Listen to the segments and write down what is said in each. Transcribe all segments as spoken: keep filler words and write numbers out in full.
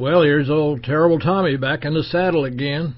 Well, here's old Terrible Tommy back in the saddle again,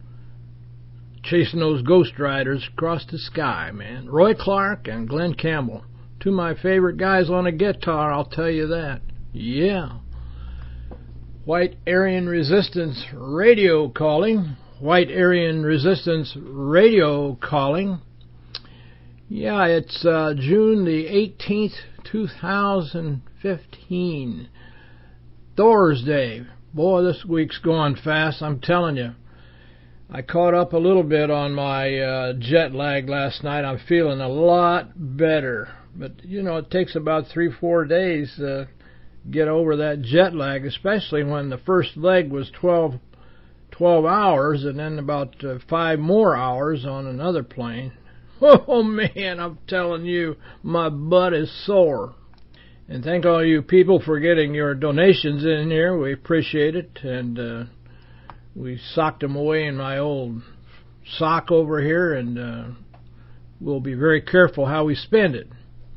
chasing those ghost riders across the sky, man. Roy Clark and Glenn Campbell, two of my favorite guys on a guitar, I'll tell you that. Yeah. White Aryan Resistance Radio calling. White Aryan Resistance Radio calling. Yeah, it's uh, June the eighteenth, two thousand fifteen. Thursday. Boy, this week's going fast, I'm telling you. I caught up a little bit on my uh, jet lag last night. I'm feeling a lot better. But, you know, it takes about three, four days to get over that jet lag, especially when the first leg was twelve, twelve hours and then about uh, five more hours on another plane. Oh, man, I'm telling you, my butt is sore. And thank all you people for getting your donations in here. We appreciate it. And uh, we socked them away in my old sock over here, and uh, we'll be very careful how we spend it.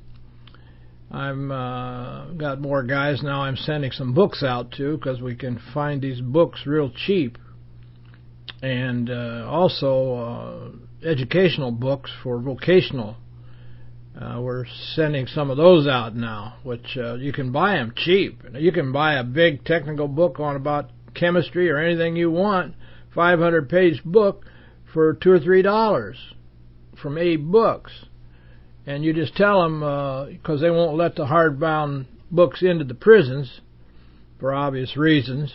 I'm uh, got more guys now I'm sending some books out to, because we can find these books real cheap. And uh, also uh, educational books for vocational. Uh, we're sending some of those out now, which uh, you can buy them cheap. You can buy a big technical book on about chemistry or anything you want, five hundred page book for two or three dollars from Abe Books. And you just tell them, because uh, they won't let the hardbound books into the prisons for obvious reasons.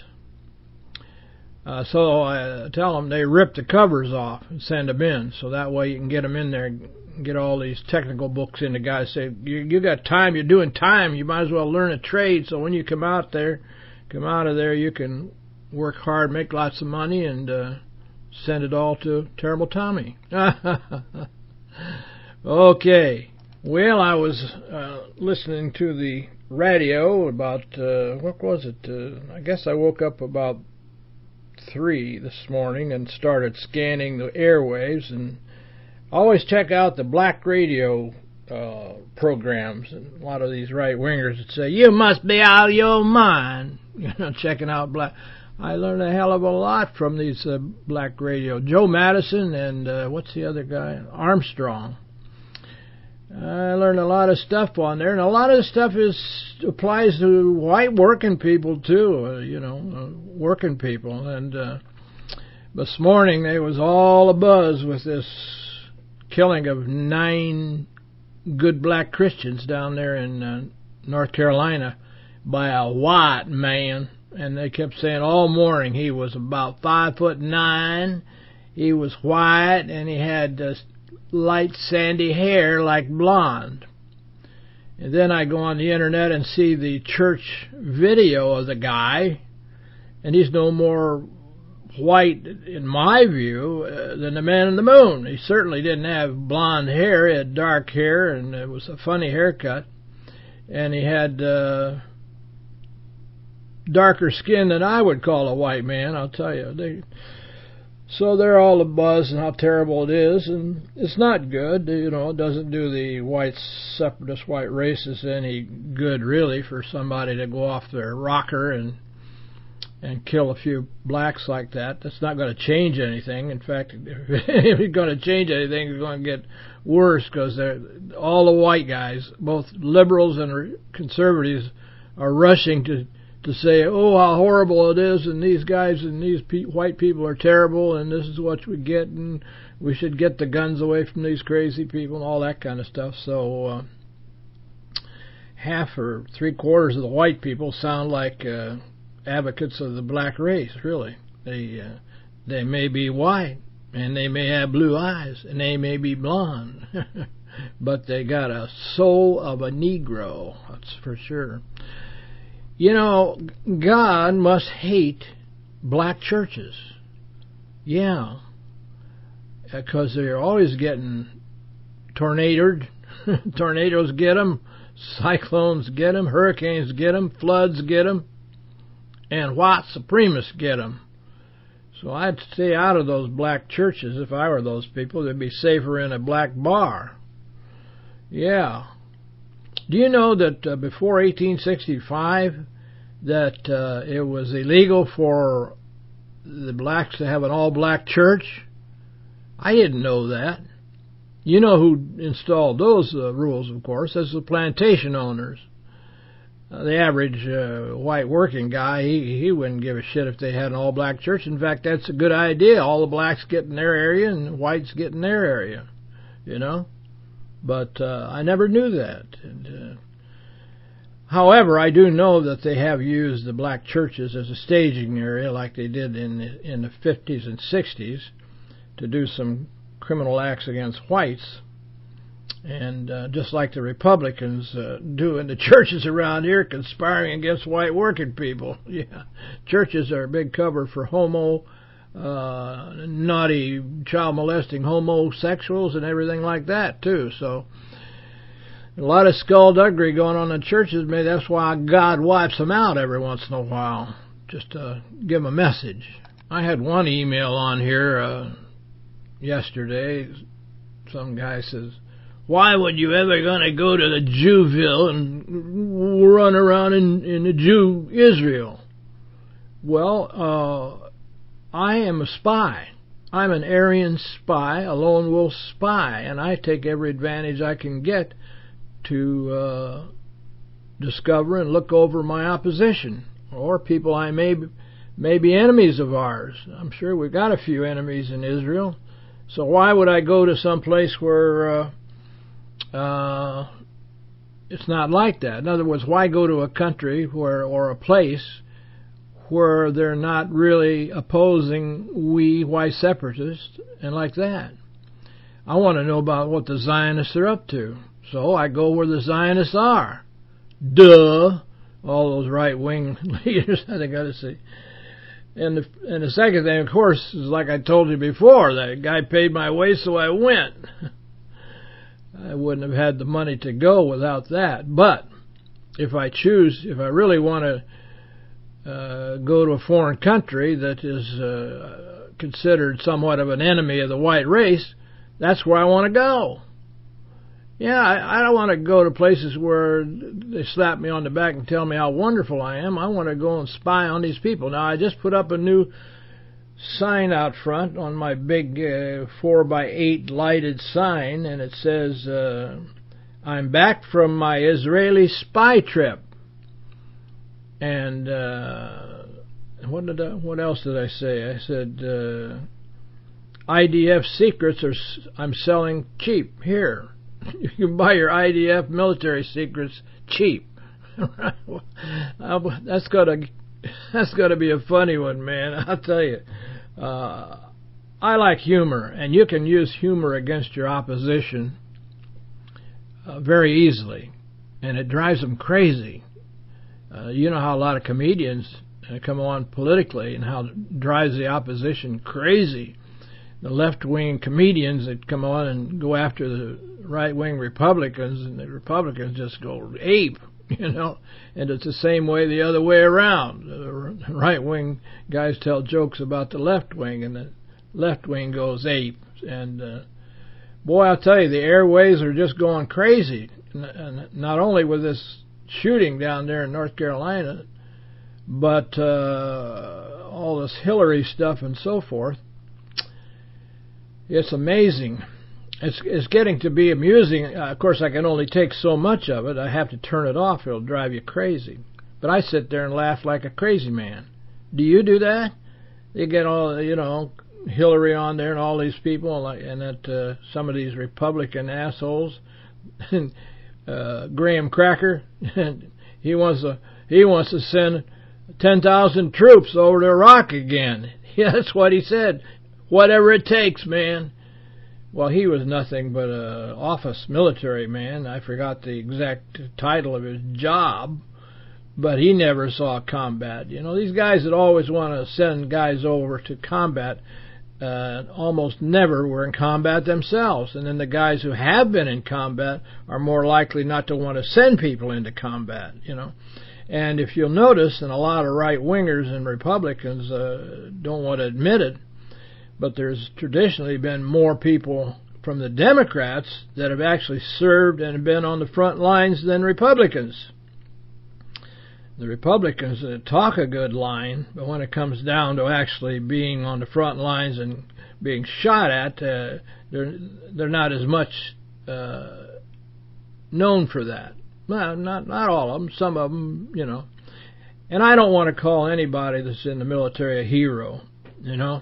Uh, so I tell them they rip the covers off and send them in, so that way you can get them in there. Get all these technical books in. The guys say, you, you got time, you're doing time, you might as well learn a trade, so when you come out there, come out of there, you can work hard, make lots of money, and uh, send it all to Terrible Tommy. Okay. Well, I was uh, listening to the radio about, uh, what was it? Uh, I guess I woke up about three this morning and started scanning the airwaves, and always check out the black radio uh, programs. And a lot of these right-wingers that say, you must be out of your mind, you know, checking out black. I learned a hell of a lot from these uh, black radio. Joe Madison and, uh, what's the other guy? Armstrong. I learned a lot of stuff on there, and a lot of the stuff is applies to white working people, too, uh, you know, uh, working people. And uh, this morning, they was all abuzz with this killing of nine good black Christians down there in uh, North Carolina by a white man. And they kept saying all morning he was about five foot nine, he was white, and he had uh, light sandy hair like blonde. And then I go on the internet and see the church video of the guy, and he's no more white, in my view, uh, than the man in the moon. He certainly didn't have blonde hair. He had dark hair, and it was a funny haircut. And he had uh, darker skin than I would call a white man, I'll tell you. They, so they're all abuzz and how terrible it is, and it's not good. You know, it doesn't do the white separatist white racists any good, really, for somebody to go off their rocker and and kill a few blacks like that. That's not going to change anything. In fact, if it's going to change anything, it's going to get worse, because all the white guys, both liberals and conservatives, are rushing to, to say, oh, how horrible it is, and these guys and these pe- white people are terrible, and this is what we get, and we should get the guns away from these crazy people, and all that kind of stuff. So uh, half or three quarters of the white people sound like uh, advocates of the black race, really. They uh, they may be white, and they may have blue eyes, and they may be blonde, but they got a soul of a Negro, that's for sure. You know, God must hate black churches. Yeah, because they're always getting tornadoed. Tornadoes get them, cyclones get them, hurricanes get them, floods get them, and white supremacists get them. So I'd stay out of those black churches if I were those people. They'd be safer in a black bar. Yeah. Do you know that uh, before eighteen sixty-five, that uh, it was illegal for the blacks to have an all-black church. I didn't know that. You know who installed those uh, rules, of course? That's the plantation owners. Uh, the average uh, white working guy, he, he wouldn't give a shit if they had an all-black church. In fact, that's a good idea. All the blacks get in their area and the whites get in their area, you know. But uh, I never knew that. And, uh, however, I do know that they have used the black churches as a staging area like they did in the, in the fifties and sixties to do some criminal acts against whites. And uh, just like the Republicans uh, do in the churches around here, conspiring against white working people. Yeah, churches are a big cover for homo, uh, naughty, child-molesting homosexuals and everything like that, too. So a lot of skullduggery going on in churches. Maybe that's why God wipes them out every once in a while, just to give them a message. I had one email on here uh, yesterday. Some guy says, why would you ever going to go to the Jewville and run around in, in the Jew Israel? Well, uh, I am a spy. I'm an Aryan spy, a lone wolf spy, and I take every advantage I can get to uh, discover and look over my opposition, or people I may, may be enemies of ours. I'm sure we've got a few enemies in Israel. So why would I go to some place where... Uh, Uh, it's not like that. In other words, why go to a country where, or a place where they're not really opposing we white separatists and like that? I want to know about what the Zionists are up to. So I go where the Zionists are. Duh. All those right-wing leaders, I think I got to say. And the, and the second thing, of course, is like I told you before, that guy paid my way, so I went. I wouldn't have had the money to go without that. But if I choose, if I really want to uh, go to a foreign country that is uh, considered somewhat of an enemy of the white race, that's where I want to go. Yeah, I, I don't want to go to places where they slap me on the back and tell me how wonderful I am. I want to go and spy on these people. Now, I just put up a new sign out front on my big uh, four by eight lighted sign, and it says, uh, I'm back from my Israeli spy trip. And uh, what did I, what else did I say? I said, uh, I D F secrets are I'm selling cheap here. You can buy your I D F military secrets cheap. That's gotta that's gotta be a funny one, man. I'll tell you. Uh, I like humor, and you can use humor against your opposition uh, very easily, and it drives them crazy. Uh, you know how a lot of comedians uh, come on politically and how it drives the opposition crazy. The left-wing comedians that come on and go after the right-wing Republicans, and the Republicans just go ape, you know, and it's the same way the other way around. The right-wing guys tell jokes about the left-wing, and the left-wing goes ape. And uh, boy, I'll tell you, the airways are just going crazy. And not only with this shooting down there in North Carolina, but uh, all this Hillary stuff and so forth. It's amazing. It's, it's getting to be amusing. Uh, of course, I can only take so much of it. I have to turn it off. It'll drive you crazy. But I sit there and laugh like a crazy man. Do you do that? You get all, you know, Hillary on there and all these people, and that uh, some of these Republican assholes, uh, Graham Cracker, he wants to he wants to send ten thousand troops over to Iraq again. Yeah, that's what he said. Whatever it takes, man. Well, he was nothing but a office military man. I forgot the exact title of his job, but he never saw combat. You know, these guys that always want to send guys over to combat uh, almost never were in combat themselves. And then the guys who have been in combat are more likely not to want to send people into combat, you know. And if you'll notice, and a lot of right-wingers and Republicans uh, don't want to admit it, but there's traditionally been more people from the Democrats that have actually served and been on the front lines than Republicans. The Republicans uh, talk a good line, but when it comes down to actually being on the front lines and being shot at, uh, they're they're not as much uh, known for that. Well, not not all of them. Some of them, you know. And I don't want to call anybody that's in the military a hero, you know.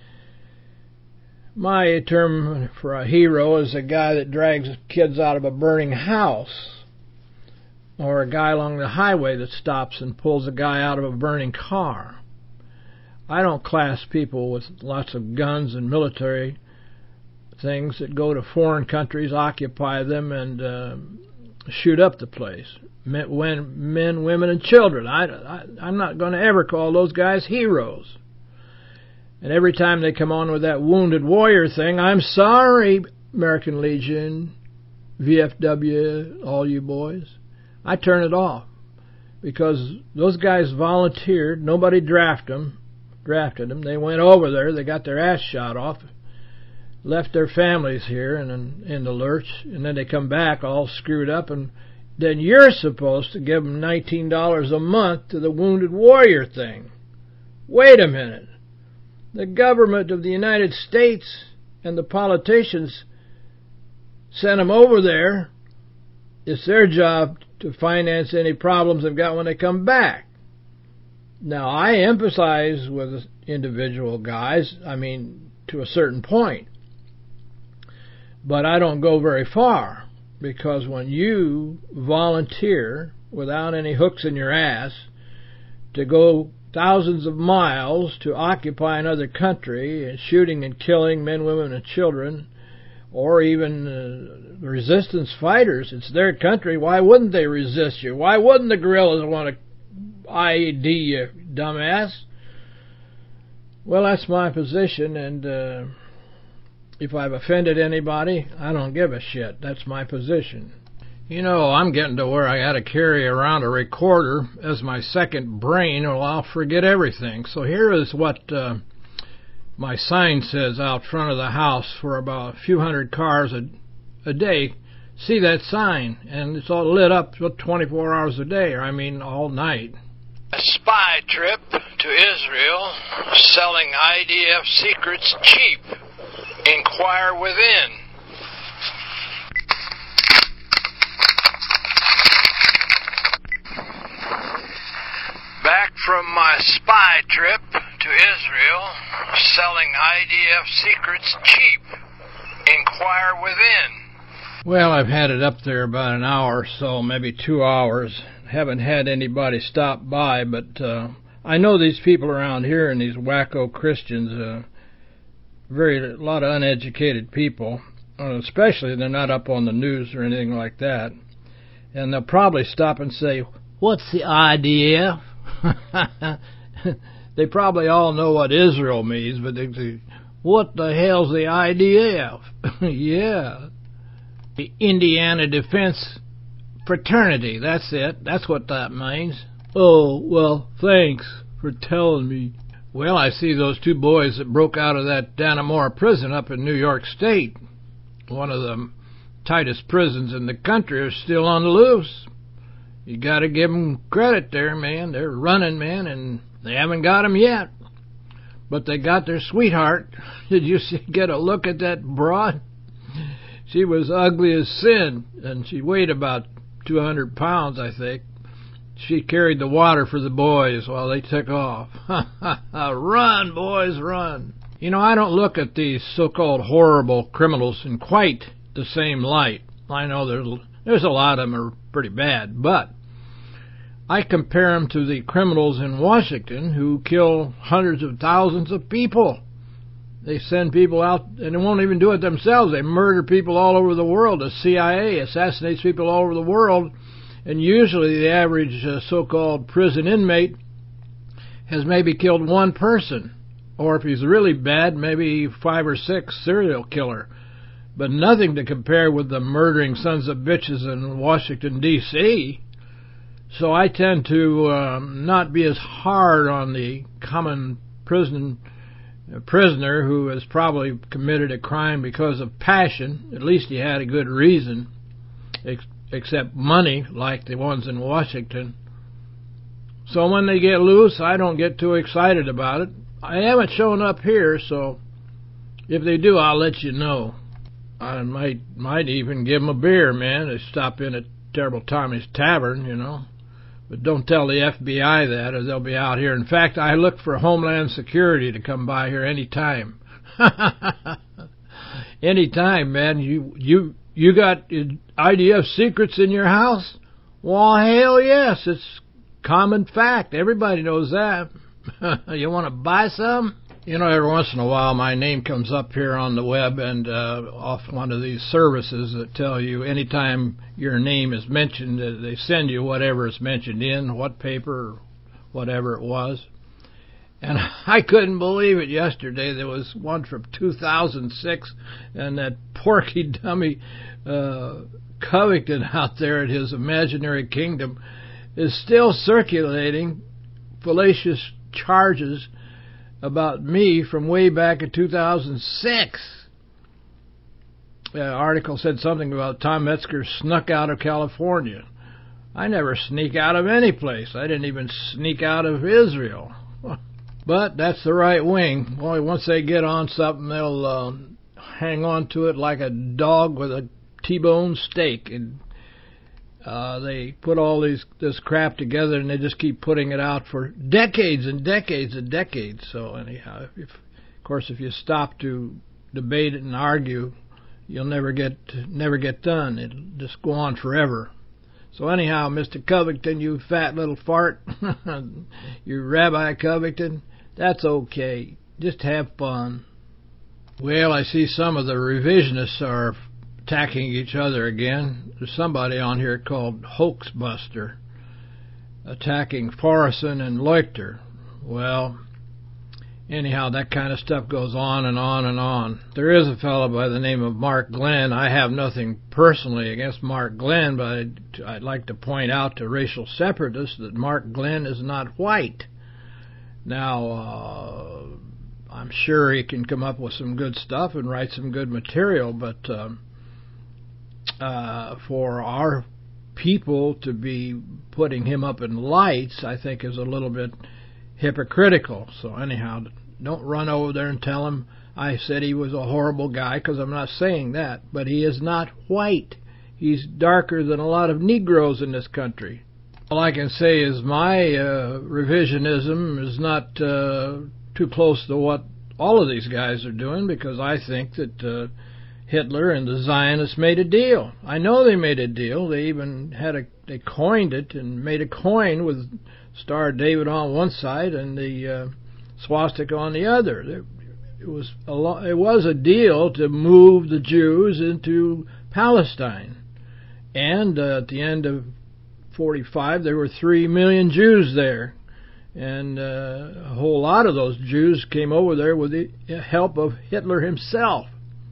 My term for a hero is a guy that drags kids out of a burning house, or a guy along the highway that stops and pulls a guy out of a burning car. I don't class people with lots of guns and military things that go to foreign countries, occupy them, and uh, shoot up the place. Men, when, men, women, and children. I, I, I'm not going to ever call those guys heroes. And every time they come on with that wounded warrior thing, I'm sorry, American Legion, V F W, all you boys. I turn it off, because those guys volunteered. Nobody drafted them. Drafted them. They went over there. They got their ass shot off, left their families here in, in, in the lurch, and then they come back all screwed up, and then you're supposed to give them nineteen dollars a month to the Wounded Warrior thing. Wait a minute. The government of the United States and the politicians sent them over there. It's their job to finance any problems they've got when they come back. Now, I empathize with individual guys, I mean, to a certain point. But I don't go very far, because when you volunteer without any hooks in your ass to go thousands of miles to occupy another country and shooting and killing men, women, and children, or even uh, resistance fighters, it's their country. Why wouldn't they resist you? Why wouldn't the guerrillas want to I E D you, dumbass? Well, that's my position, and uh, if I've offended anybody, I don't give a shit. That's my position. You know, I'm getting to where I got to carry around a recorder as my second brain, or I'll forget everything. So here is what uh, my sign says out front of the house for about a few hundred cars a, a day. See that sign? And it's all lit up twenty-four hours a day, or I mean all night. A spy trip to Israel, selling I D F secrets cheap. Inquire within. Back from my spy trip to Israel, selling I D F secrets cheap. Inquire within. Well, I've had it up there about an hour or so, maybe two hours. Haven't had anybody stop by, but uh, I know these people around here and these wacko Christians, uh, very a lot of uneducated people, uh, especially they're not up on the news or anything like that. And they'll probably stop and say, "What's the I D F?" They probably all know what Israel means, but they say, "What the hell's the I D F?" Yeah. The Indiana Defense Fraternity, that's it. That's what that means. Oh, well, thanks for telling me. Well, I see those two boys that broke out of that Dannemora prison up in New York State, one of the tightest prisons in the country, are still on the loose. You got to give them credit there, man. They're running, man, and they haven't got them yet. But they got their sweetheart. Did you see, get a look at that broad? She was ugly as sin, and she weighed about two hundred pounds, I think. She carried the water for the boys while they took off. Run, boys, run. You know, I don't look at these so-called horrible criminals in quite the same light. I know there's there's a lot of them are pretty bad, but I compare them to the criminals in Washington who kill hundreds of thousands of people. They send people out, and they won't even do it themselves. They murder people all over the world. The C I A assassinates people all over the world, and usually the average uh, so-called prison inmate has maybe killed one person, or if he's really bad, maybe five or six serial killer. But nothing to compare with the murdering sons of bitches in Washington, D C So I tend to um, not be as hard on the common prison a prisoner who has probably committed a crime because of passion. At least he had a good reason, ex- except money, like the ones in Washington. So when they get loose, I don't get too excited about it. I haven't shown up here, so if they do, I'll let you know. I might might even give them a beer, man. They stop in at Terrible Tommy's Tavern, you know. But don't tell the F B I that, or they'll be out here. In fact, I look for Homeland Security to come by here any time. Any time, man. You you you got I D F secrets in your house? Well, hell yes. It's common fact. Everybody knows that. You want to buy some? You know, every once in a while my name comes up here on the web and uh, off one of these services that tell you anytime your name is mentioned, uh, they send you whatever is mentioned in, what paper, whatever it was. And I couldn't believe it yesterday. There was one from two thousand six, and that porky dummy uh, Covington out there at his imaginary kingdom is still circulating fallacious charges about me from way back in two thousand six. The article said something about Tom Metzger snuck out of California. I never sneak out of any place. I didn't even sneak out of Israel. But that's the right wing. Boy, once they get on something, they'll uh, hang on to it like a dog with a T-bone steak. And Uh, they put all these this crap together, and they just keep putting it out for decades and decades and decades. So anyhow, if, of course, if you stop to debate it and argue, you'll never get never get done. It'll just go on forever. So anyhow, Mister Covington, you fat little fart, you Rabbi Covington, that's okay. Just have fun. Well, I see some of the revisionists are attacking each other again. There's somebody on here called Hoaxbuster attacking Forreston and Leuchter. Well, anyhow, that kind of stuff goes on and on and on. There is a fellow by the name of Mark Glenn. I have nothing personally against Mark Glenn, but I'd, I'd like to point out to racial separatists that Mark Glenn is not white. Now, uh, I'm sure he can come up with some good stuff and write some good material, but um, Uh, for our people to be putting him up in lights, I think is a little bit hypocritical. So anyhow, don't run over there and tell him I said he was a horrible guy, because I'm not saying that. But he is not white. He's darker than a lot of Negroes in this country. All I can say is my uh, revisionism is not uh, too close to what all of these guys are doing, because I think that uh, Hitler and the Zionists made a deal. I know they made a deal. They even had a they coined it and made a coin with Star of David on one side and the uh, swastika on the other. It was a lo- it was a deal to move the Jews into Palestine. And uh, at the end of forty-five, there were three million Jews there. And uh, a whole lot of those Jews came over there with the help of Hitler himself.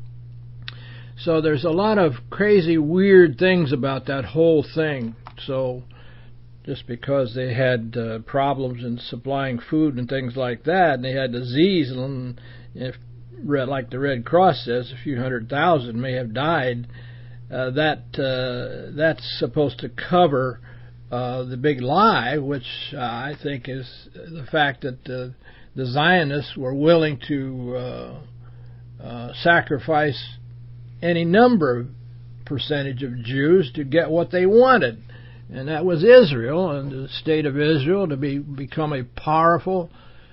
So there's a lot of crazy, weird things about that whole thing. So just because they had uh, problems in supplying food and things like that, and they had disease, and if, like the Red Cross says, a few hundred thousand may have died, uh, that uh, that's supposed to cover uh, the big lie, which uh, I think is the fact that uh, the Zionists were willing to uh, uh, sacrifice any number of percentage of Jews to get what they wanted, and that was Israel and the state of Israel to be become a powerful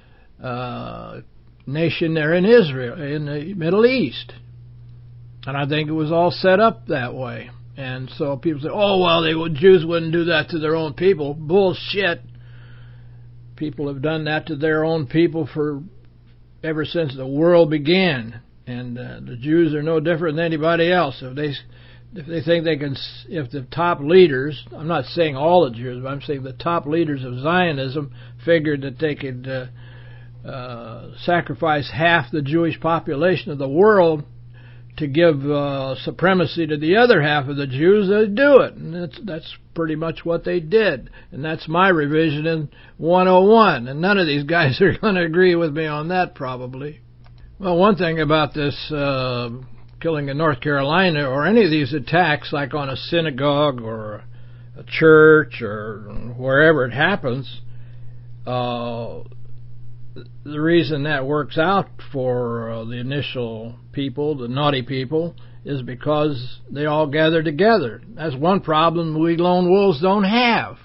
uh, nation there in Israel, in the Middle East. And I think it was all set up that way. And so people say, "Oh well, they would, Jews wouldn't do that to their own people." Bullshit. People have done that to their own people for ever since the world began. And uh, the Jews are no different than anybody else. If they if they think they can, if the top leaders, I'm not saying all the Jews, but I'm saying the top leaders of Zionism figured that they could uh, uh, sacrifice half the Jewish population of the world to give uh, supremacy to the other half of the Jews, they'd do it. And that's, that's pretty much what they did. And that's my revision in one oh one. And none of these guys are going to agree with me on that, probably. Well, one thing about this uh, killing in North Carolina, or any of these attacks, like on a synagogue or a church or wherever it happens, uh, the reason that works out for uh, the initial people, the naughty people, is because they all gather together. That's one problem we lone wolves don't have.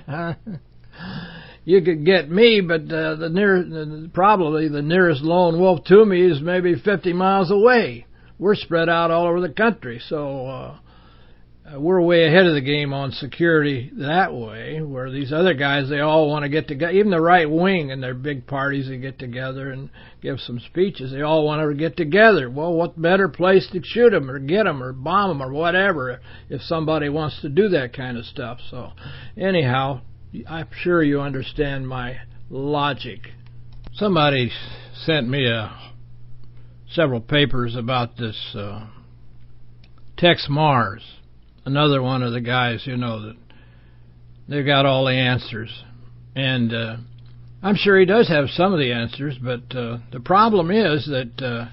You could get me, but uh, the near, probably the nearest lone wolf to me is maybe fifty miles away. We're spread out all over the country, so uh, we're way ahead of the game on security that way, where these other guys, they all want to get together. Even the right wing and their big parties, they get together and give some speeches. They all want to get together. Well, what better place to shoot them or get them or bomb them or whatever if somebody wants to do that kind of stuff. So anyhow, I'm sure you understand my logic. Somebody sent me a, several papers about this uh, Tex Mars, another one of the guys, you know, that they've got all the answers. And uh, I'm sure he does have some of the answers, but uh, the problem is that uh,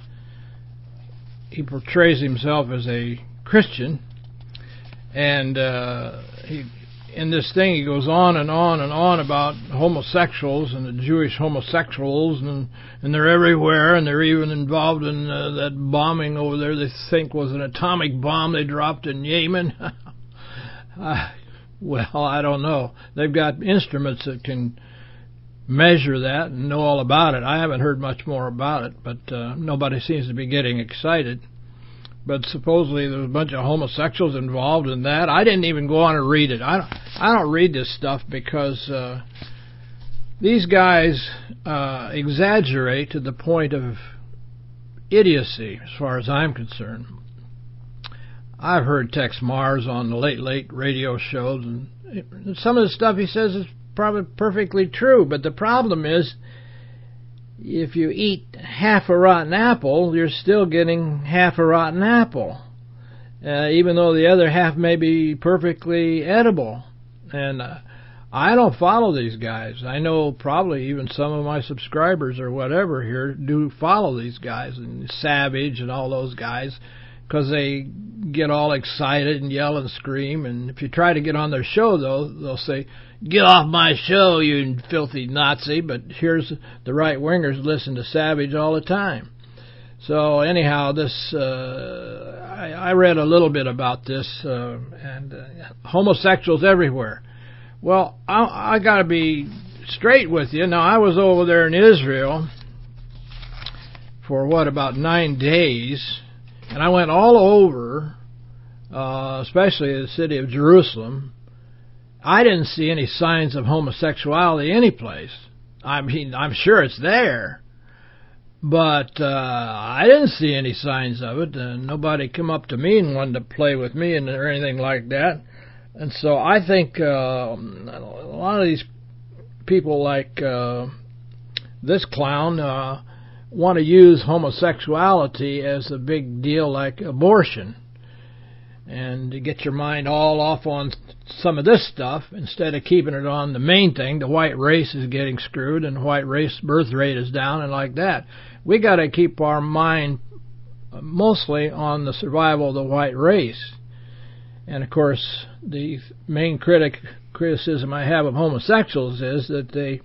he portrays himself as a Christian, and uh, he... in this thing, he goes on and on and on about homosexuals and the Jewish homosexuals, and and they're everywhere, and they're even involved in uh, that bombing over there they think was an atomic bomb they dropped in Yemen. uh, well, I don't know. They've got instruments that can measure that and know all about it. I haven't heard much more about it, but uh, nobody seems to be getting excited. But supposedly there was a bunch of homosexuals involved in that. I didn't even go on and read it. I don't, I don't read this stuff because uh, these guys uh, exaggerate to the point of idiocy, as far as I'm concerned. I've heard Tex Mars on the late, late radio shows, and some of the stuff he says is probably perfectly true. But the problem is, if you eat half a rotten apple, you're still getting half a rotten apple, uh, even though the other half may be perfectly edible. And uh, I don't follow these guys. I know probably even some of my subscribers or whatever here do follow these guys, and Savage and all those guys, because they get all excited and yell and scream. And if you try to get on their show, though, they'll say, "Get off my show, you filthy Nazi." But here's the right-wingers listen to Savage all the time. So anyhow, this uh, I, I read a little bit about this, uh, and uh, homosexuals everywhere. Well, I, I got to be straight with you. Now, I was over there in Israel for, what, about nine days, and I went all over, uh, especially the city of Jerusalem. I didn't see any signs of homosexuality anyplace. I mean, I'm sure it's there, but uh, I didn't see any signs of it. And nobody come up to me and wanted to play with me and or anything like that. And so I think uh, a lot of these people, like uh, this clown, uh, want to use homosexuality as a big deal, like abortion, and to get your mind all off on some of this stuff instead of keeping it on the main thing. The white race is getting screwed, and the white race birth rate is down, and like that. We got to keep our mind mostly on the survival of the white race. And of course, the main critic criticism I have of homosexuals is that they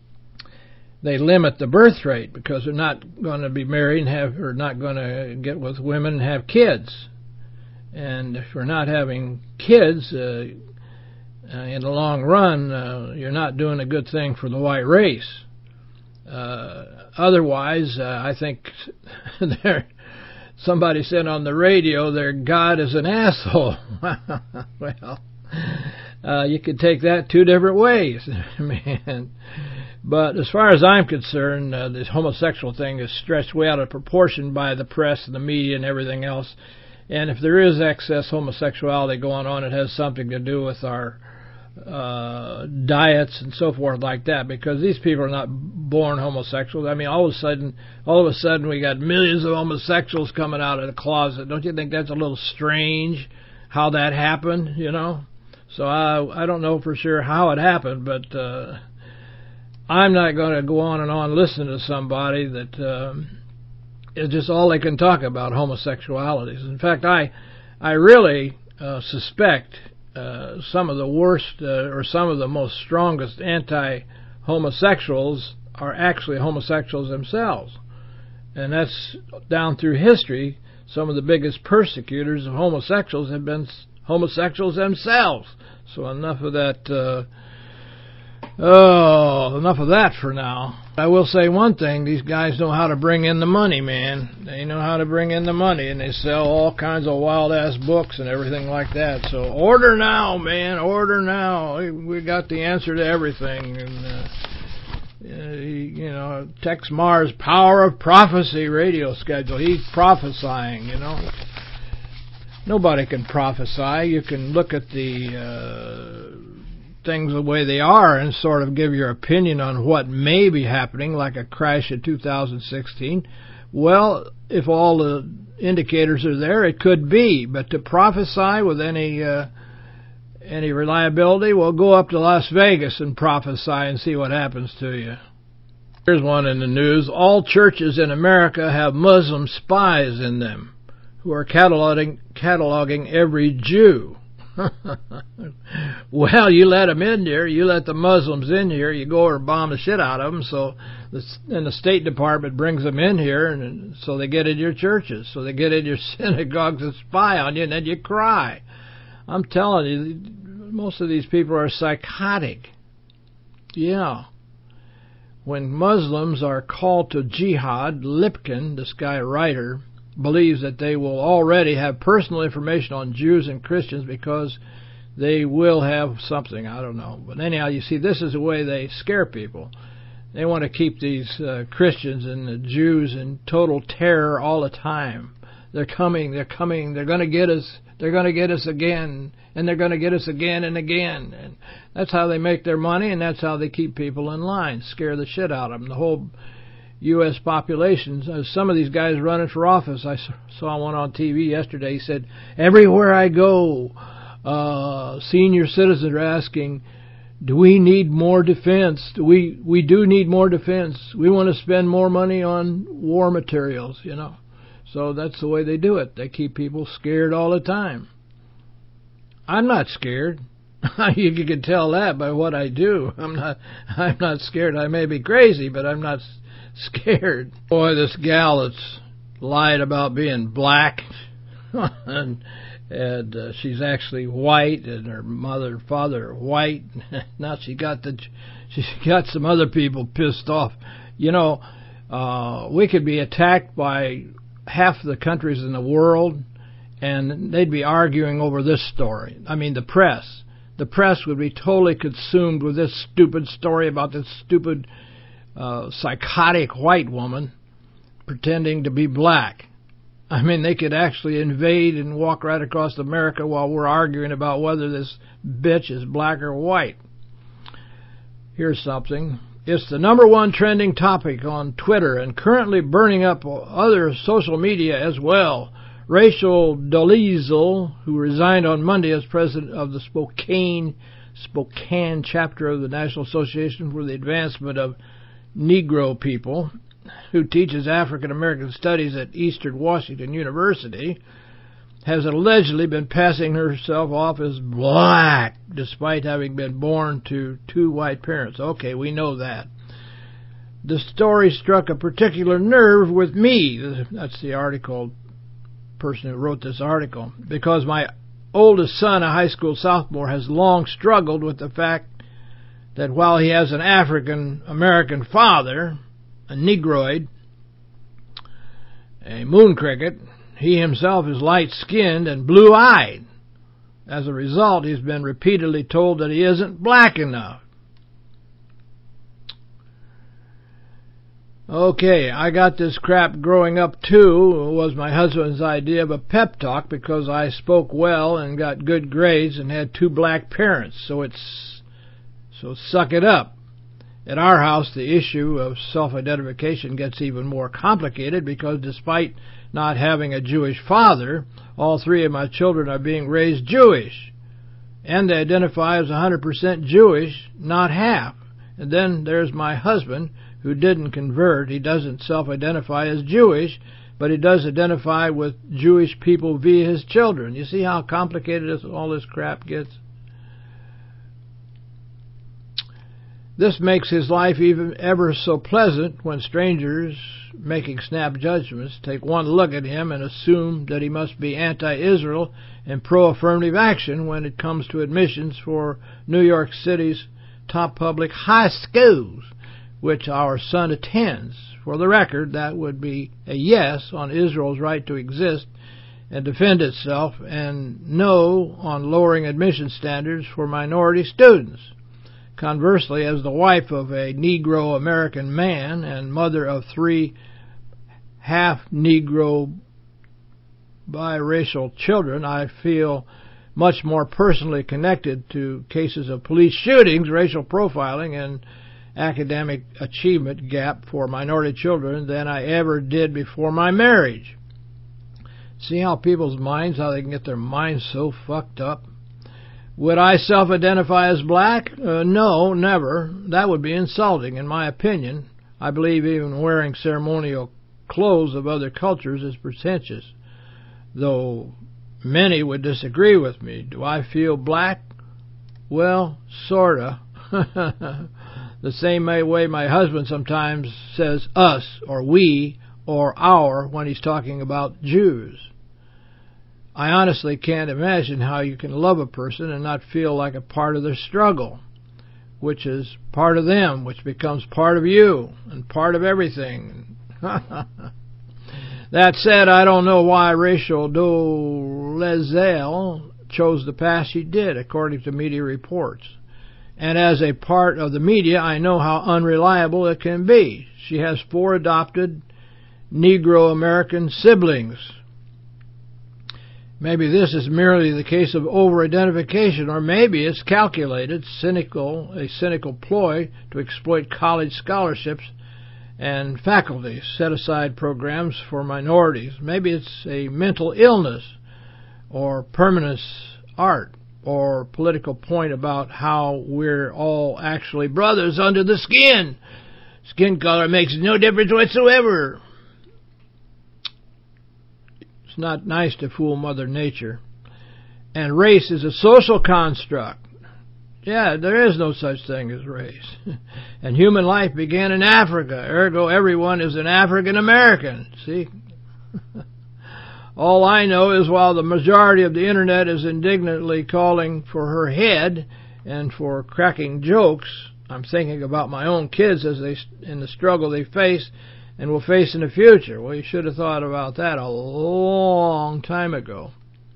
they limit the birth rate because they're not going to be married and have, or not going to get with women and have kids. And if you're not having kids, uh, uh, in the long run, uh, you're not doing a good thing for the white race. Uh, otherwise, uh, I think there, somebody said on the radio, their God is an asshole. Well, uh, you could take that two different ways, man. But as far as I'm concerned, uh, this homosexual thing is stretched way out of proportion by the press and the media and everything else. And if there is excess homosexuality going on, it has something to do with our uh, diets and so forth like that, because these people are not born homosexuals. I mean, all of a sudden, all of a sudden we got millions of homosexuals coming out of the closet. Don't you think that's a little strange how that happened, you know? So I, I don't know for sure how it happened, but uh, I'm not going to go on and on listening to somebody that... Um, It's just all they can talk about, homosexualities. In fact, I I really uh, suspect uh, some of the worst uh, or some of the most strongest anti homosexuals are actually homosexuals themselves. And that's down through history. Some of the biggest persecutors of homosexuals have been homosexuals themselves. So enough of that. Uh, oh, enough of that for now. I will say one thing. These guys know how to bring in the money, man. They know how to bring in the money, and they sell all kinds of wild-ass books and everything like that. So order now, man. Order now. We got the answer to everything. And uh, Uh, you know, Tex Mars' Power of Prophecy radio schedule. He's prophesying, you know. Nobody can prophesy. You can look at the uh, things the way they are and sort of give your opinion on what may be happening, like a crash in two thousand sixteen. Well, if all the indicators are there, it could be. But to prophesy with any... Uh, Any reliability, well, go up to Las Vegas and prophesy and see what happens to you. Here's one in the news. All churches in America have Muslim spies in them who are cataloging, cataloging every Jew. Well, you let them in there. You let the Muslims in here. You go over and bomb the shit out of them. So, the, and the State Department brings them in here, and so they get in your churches. So they get in your synagogues and spy on you, and then you cry. I'm telling you, most of these people are psychotic. Yeah. When Muslims are called to jihad, Lipkin, this guy writer, believes that they will already have personal information on Jews and Christians because they will have something. I don't know. But anyhow, you see, this is the way they scare people. They want to keep these uh, Christians and the Jews in total terror all the time. They're coming, they're coming, they're going to get us. They're going to get us again, and they're going to get us again and again. And that's how they make their money, and that's how they keep people in line, scare the shit out of them. The whole U S population, some of these guys running for office, I saw one on T V yesterday, he said, everywhere I go, uh, senior citizens are asking, do we need more defense? Do we, we do need more defense. We want to spend more money on war materials, you know. So that's the way they do it. They keep people scared all the time. I'm not scared. You can tell that by what I do. I'm not I'm not scared. I may be crazy, but I'm not scared. Boy, this gal that's lied about being black, and, and uh, she's actually white, and her mother and father are white. Now she got the she got some other people pissed off. You know, uh, we could be attacked by half the countries in the world, and they'd be arguing over this story. I mean, the press. The press would be totally consumed with this stupid story about this stupid, uh, psychotic white woman pretending to be black. I mean, they could actually invade and walk right across America while we're arguing about whether this bitch is black or white. Here's something. It's the number one trending topic on Twitter and currently burning up other social media as well. Rachel Dolezal, who resigned on Monday as president of the Spokane Spokane chapter of the National Association for the Advancement of Negro People, who teaches African American Studies at Eastern Washington University, has allegedly been passing herself off as black, despite having been born to two white parents. Okay, we know that. The story struck a particular nerve with me. That's the article, person who wrote this article. Because my oldest son, a high school sophomore, has long struggled with the fact that while he has an African American father, a Negroid, a moon cricket, he himself is light-skinned and blue-eyed. As a result, he's been repeatedly told that he isn't black enough. Okay, I got this crap growing up too. It was my husband's idea of a pep talk because I spoke well and got good grades and had two black parents. So it's so suck it up. At our house, the issue of self-identification gets even more complicated because despite not having a Jewish father, all three of my children are being raised Jewish. And they identify as one hundred percent Jewish, not half. And then there's my husband, who didn't convert. He doesn't self-identify as Jewish, but he does identify with Jewish people via his children. You see how complicated this, all this crap gets? This makes his life even ever so pleasant when strangers, making snap judgments, take one look at him and assume that he must be anti-Israel and pro-affirmative action when it comes to admissions for New York City's top public high schools, which our son attends. For the record, that would be a yes on Israel's right to exist and defend itself, and no on lowering admission standards for minority students. Conversely, as the wife of a Negro American man and mother of three half-Negro biracial children, I feel much more personally connected to cases of police shootings, racial profiling, and academic achievement gap for minority children than I ever did before my marriage. See how people's minds, how they can get their minds so fucked up? Would I self-identify as black? Uh, no, never. That would be insulting, in my opinion. I believe even wearing ceremonial clothes of other cultures is pretentious, though many would disagree with me. Do I feel black? Well, sorta. The same way my husband sometimes says us, or we, or our when he's talking about Jews. I honestly can't imagine how you can love a person and not feel like a part of their struggle, which is part of them, which becomes part of you, and part of everything. That said, I don't know why Rachel Dolezal chose the path she did, according to media reports. And as a part of the media, I know how unreliable it can be. She has four adopted Negro American siblings. Maybe this is merely the case of over-identification, or maybe it's calculated, cynical, a cynical ploy to exploit college scholarships and faculty, set-aside programs for minorities. Maybe it's a mental illness, or permanence art, or political point about how we're all actually brothers under the skin. Skin color makes no difference whatsoever. It's not nice to fool Mother Nature. And race is a social construct. Yeah, there is no such thing as race. And human life began in Africa. Ergo, everyone is an African American. See? All I know is while the majority of the Internet is indignantly calling for her head and for cracking jokes, I'm thinking about my own kids as they in the struggle they face and will face in the future. Well, you should have thought about that a long time ago.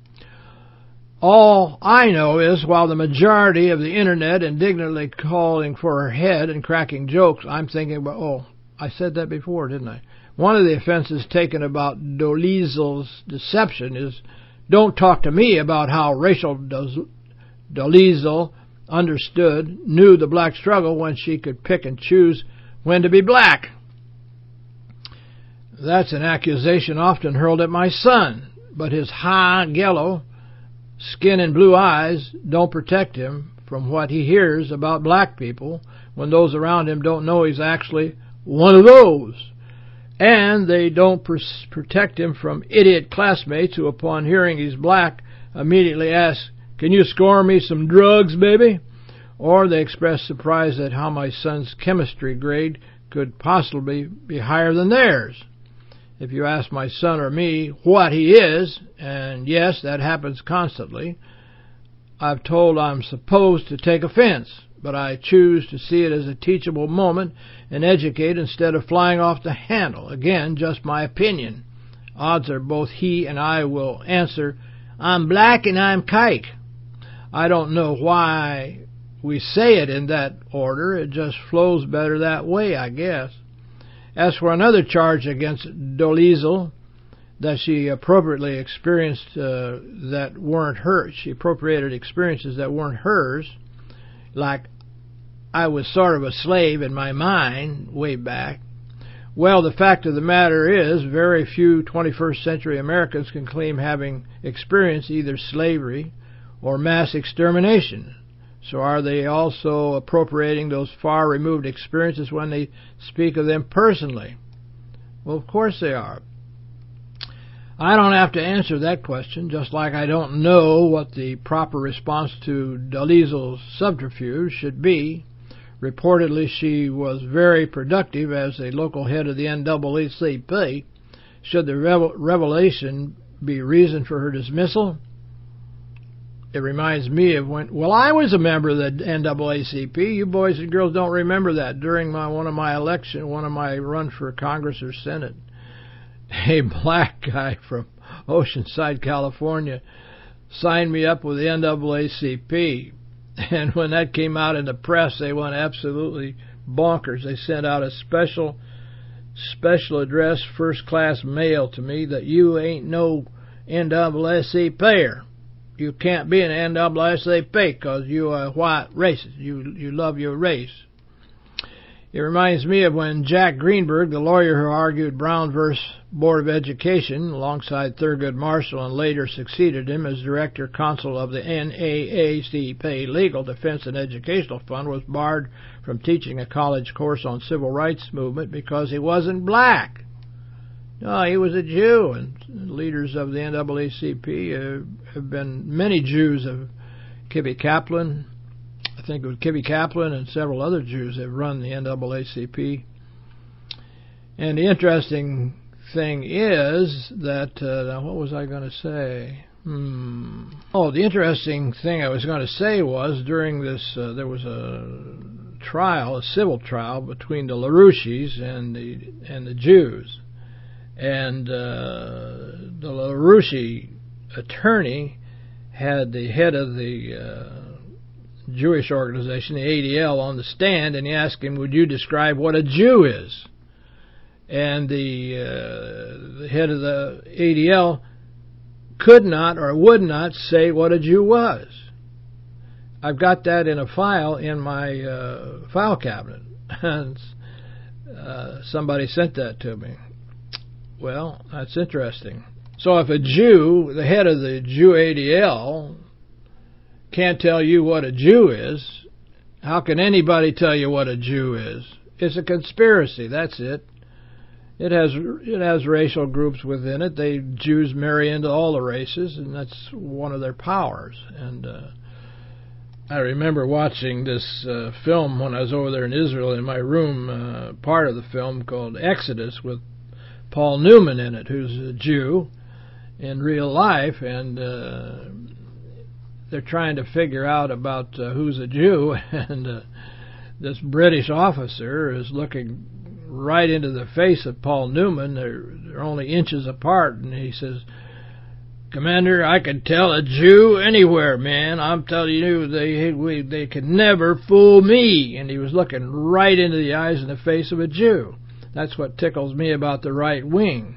All I know is while the majority of the Internet indignantly calling for her head and cracking jokes, I'm thinking about, oh, I said that before, didn't I? One of the offenses taken about Dolezal's deception is, don't talk to me about how Rachel Dolezal understood, knew the black struggle when she could pick and choose when to be black. That's an accusation often hurled at my son, but his high yellow skin and blue eyes don't protect him from what he hears about black people when those around him don't know he's actually one of those. And they don't pr- protect him from idiot classmates who, upon hearing he's black, immediately ask, "Can you score me some drugs, baby?" Or they express surprise at how my son's chemistry grade could possibly be higher than theirs. If you ask my son or me what he is, and yes, that happens constantly, I've told I'm supposed to take offense, but I choose to see it as a teachable moment and educate instead of flying off the handle. Again, just my opinion. Odds are both he and I will answer, "I'm black and I'm kike." I don't know why we say it in that order. It just flows better that way, I guess. As for another charge against Dolezal, that she appropriately experienced uh, that weren't hers, she appropriated experiences that weren't hers, like I was sort of a slave in my mind way back. Well, the fact of the matter is, very few twenty-first century Americans can claim having experienced either slavery or mass extermination. So are they also appropriating those far-removed experiences when they speak of them personally? Well, of course they are. I don't have to answer that question, just like I don't know what the proper response to Dolezal's subterfuge should be. Reportedly, she was very productive as a local head of the N double A C P. Should the revel- revelation be reason for her dismissal? It reminds me of when, well, I was a member of the N double A C P. You boys and girls don't remember that. During my one of my election, one of my run for Congress or Senate, a black guy from Oceanside, California, signed me up with the N double A C P. And when that came out in the press, they went absolutely bonkers. They sent out a special special address first-class mail to me that you ain't no N double A C P-er. You can't be an N double A C P because you are white racist. You, you love your race. It reminds me of when Jack Greenberg, the lawyer who argued Brown versus Board of Education alongside Thurgood Marshall and later succeeded him as director consul of the N double A C P Legal Defense and Educational Fund, was barred from teaching a college course on civil rights movement because he wasn't black. No, he was a Jew, and leaders of the N double A C P uh, have been many Jews. Of Kibbe Kaplan, I think it was Kibbe Kaplan and several other Jews have run the N double A C P. And the interesting thing is that, uh, now what was I going to say? Hmm. Oh, the interesting thing I was going to say was during this, uh, there was a trial, a civil trial between the LaRouches and the and the Jews. And uh, the LaRouche attorney had the head of the uh, Jewish organization, the A D L, on the stand, and he asked him, would you describe what a Jew is? And the, uh, the head of the A D L could not or would not say what a Jew was. I've got that in a file in my uh, file cabinet. And uh, somebody sent that to me. Well, that's interesting. So if a Jew, the head of the Jew A D L, can't tell you what a Jew is, how can anybody tell you what a Jew is? It's a conspiracy, that's it. It has it has racial groups within it. They Jews marry into all the races, and that's one of their powers. And uh, I remember watching this uh, film when I was over there in Israel in my room, uh, part of the film called Exodus with Paul Newman in it, who's a Jew in real life, and uh, they're trying to figure out about uh, who's a Jew, and uh, this British officer is looking right into the face of Paul Newman. They're, they're only inches apart, and he says, Commander, I can tell a Jew anywhere, man. I'm telling you, they we, they could never fool me. And he was looking right into the eyes and the face of a Jew. That's what tickles me about the right wing.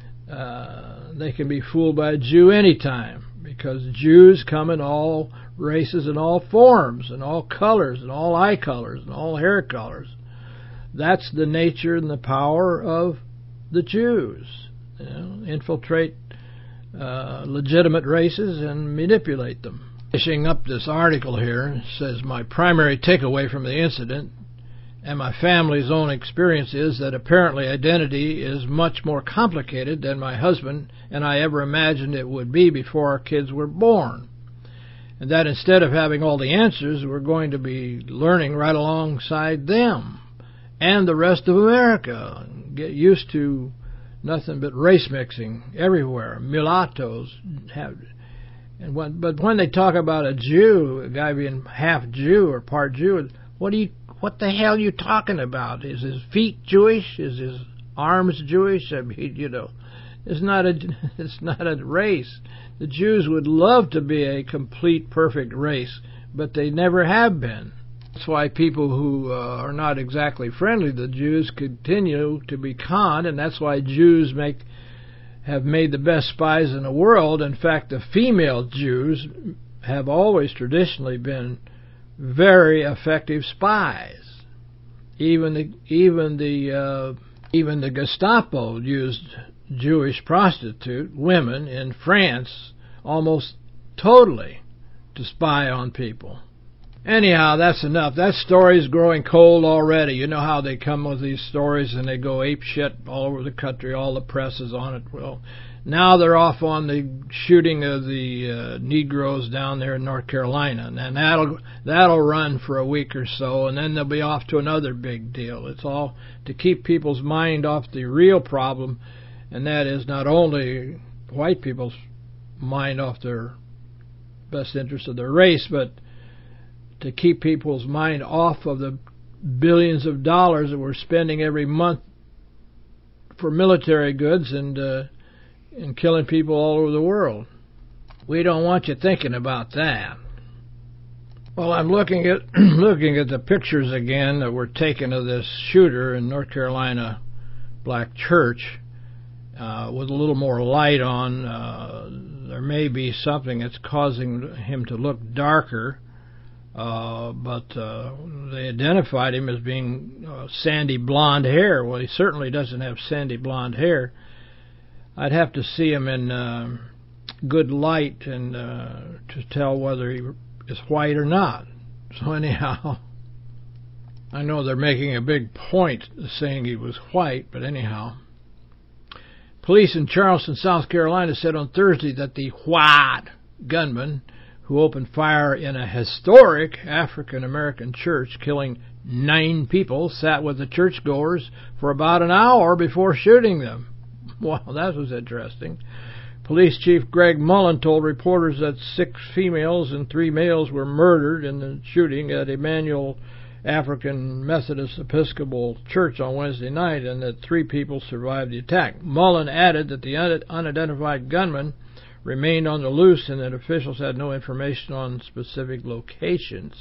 Uh, they can be fooled by a Jew anytime, because Jews come in all races and all forms and all colors and all eye colors and all hair colors. That's the nature and the power of the Jews. You know, infiltrate uh, legitimate races and manipulate them. Finishing up this article here, it says, my primary takeaway from the incident and my family's own experience is that apparently identity is much more complicated than my husband and I ever imagined it would be before our kids were born. And that instead of having all the answers, we're going to be learning right alongside them and the rest of America. Get used to nothing but race mixing everywhere. Mulattoes have, and when, but when they talk about a Jew, a guy being half Jew or part Jew, what do you, what the hell are you talking about? Is his feet Jewish? Is his arms Jewish? I mean, you know, it's not a, it's not a race. The Jews would love to be a complete, perfect race, but they never have been. That's why people who uh, are not exactly friendly to the Jews continue to be conned, and that's why Jews make have made the best spies in the world. In fact, the female Jews have always traditionally been very effective spies. Even the even the uh, even the Gestapo used Jewish prostitute women in France almost totally to spy on people. Anyhow, that's enough. That story's growing cold already. You know how they come with these stories and they go ape shit all over the country. All the press is on it. Well, Now they're off on the shooting of the uh, Negroes down there in North Carolina, and that'll that'll run for a week or so, and then they'll be off to another big deal. It's all to keep people's mind off the real problem, and that is not only white people's mind off their best interest of their race, but to keep people's mind off of the billions of dollars that we're spending every month for military goods and uh, and killing people all over the world. We don't want you thinking about that. Well, I'm looking at looking at the pictures again that were taken of this shooter in North Carolina black church uh, with a little more light on. Uh, there may be something that's causing him to look darker, uh, but uh, they identified him as being uh, sandy blonde hair. Well, he certainly doesn't have sandy blonde hair. I'd have to see him in uh, good light and uh, to tell whether he is white or not. So anyhow, I know they're making a big point saying he was white, but anyhow. Police in Charleston, South Carolina said on Thursday that the white gunman who opened fire in a historic African-American church, killing nine people, sat with the churchgoers for about an hour before shooting them. Wow, that was interesting. Police Chief Greg Mullen told reporters that six females and three males were murdered in the shooting at Emmanuel African Methodist Episcopal Church on Wednesday night, and that three people survived the attack. Mullen added that the unidentified gunman remained on the loose and that officials had no information on specific locations.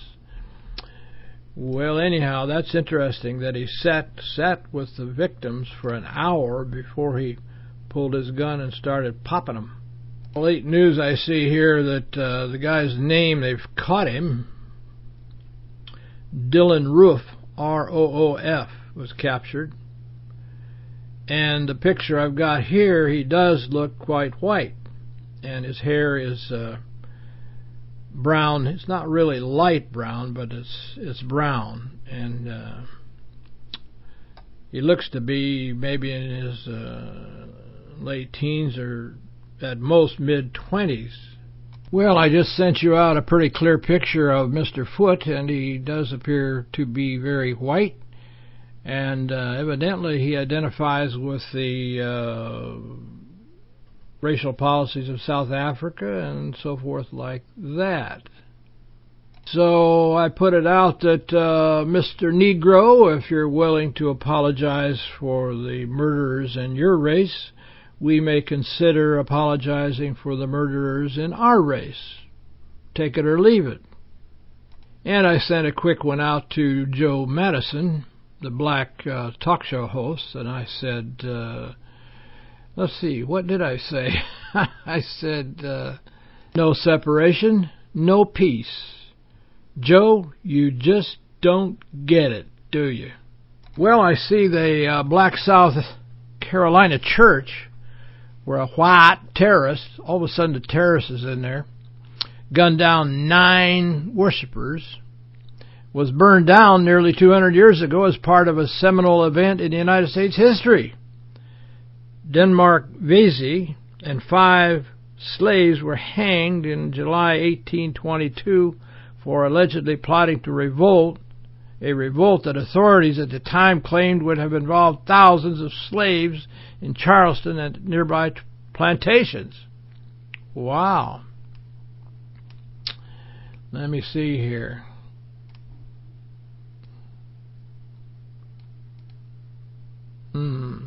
Well, anyhow, that's interesting that he sat sat with the victims for an hour before he pulled his gun and started popping them. Late news I see here that uh, the guy's name, they've caught him, Dylan Roof, R O O F, was captured. And the picture I've got here, he does look quite white. And his hair is uh, brown. It's not really light brown, but it's it's brown. And uh, he looks to be maybe in his uh, late teens or at most mid-twenties. Well, I just sent you out a pretty clear picture of Mister Foote, and he does appear to be very white. And uh, evidently he identifies with the uh, racial policies of South Africa and so forth like that. So I put it out that uh, Mister Negro, if you're willing to apologize for the murderers in your race, we may consider apologizing for the murderers in our race. Take it or leave it. And I sent a quick one out to Joe Madison, the black uh, talk show host, and I said, uh, let's see, what did I say? I said, uh, no separation, no peace. Joe, you just don't get it, do you? Well, I see the uh, Black South Carolina church where a white terrorist, all of a sudden the terrorist is in there, gunned down nine worshipers, was burned down nearly two hundred years ago as part of a seminal event in United States history. Denmark Vesey and five slaves were hanged in July eighteen twenty-two for allegedly plotting to revolt, a revolt that authorities at the time claimed would have involved thousands of slaves in Charleston and nearby plantations. Wow. Let me see here. Hmm.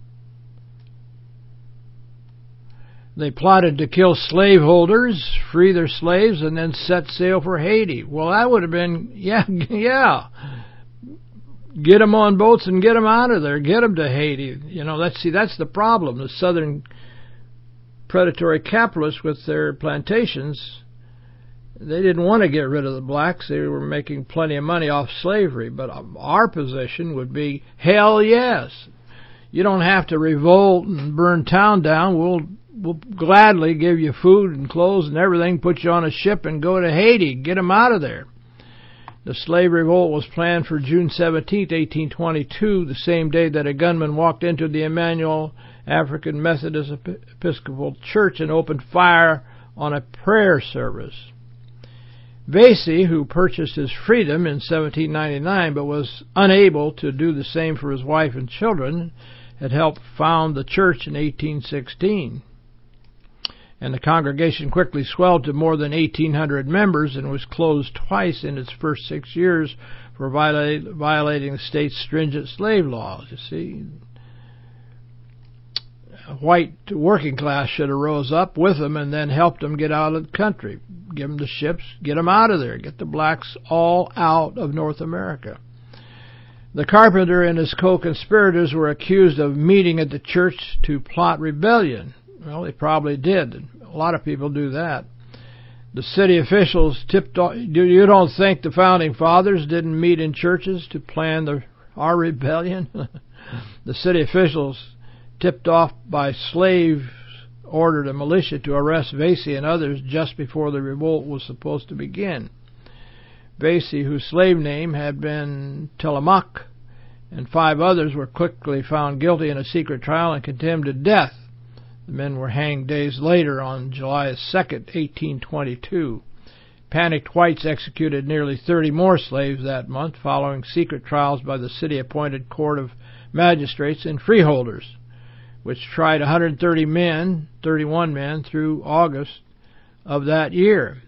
They plotted to kill slaveholders, free their slaves, and then set sail for Haiti. Well, that would have been, yeah, yeah. Get them on boats and get them out of there. Get them to Haiti. You know, let's see, that's the problem. The southern predatory capitalists with their plantations, they didn't want to get rid of the blacks. They were making plenty of money off slavery. But our position would be, hell yes. You don't have to revolt and burn town down. We'll We'll gladly give you food and clothes and everything, put you on a ship and go to Haiti. Get them out of there. The slave revolt was planned for June seventeenth, eighteen twenty-two, the same day that a gunman walked into the Emmanuel African Methodist Episcopal Church and opened fire on a prayer service. Vesey, who purchased his freedom in seventeen ninety-nine but was unable to do the same for his wife and children, had helped found the church in eighteen sixteen. And the congregation quickly swelled to more than eighteen hundred members and was closed twice in its first six years for violate, violating the state's stringent slave laws. You see, white working class should have rose up with them and then helped them get out of the country. Give them the ships, get them out of there, get the blacks all out of North America. The carpenter and his co-conspirators were accused of meeting at the church to plot rebellion. Well, they probably did. A lot of people do that. The city officials tipped off. You don't think the founding fathers didn't meet in churches to plan the, our rebellion? The city officials, tipped off by slaves, ordered a militia to arrest Vesey and others just before the revolt was supposed to begin. Vesey, whose slave name had been Tillamook, and five others were quickly found guilty in a secret trial and condemned to death. The men were hanged days later on July second, eighteen twenty-two. Panicked whites executed nearly thirty more slaves that month, following secret trials by the city-appointed court of magistrates and freeholders, which tried one hundred thirty men, thirty-one men, through August of that year.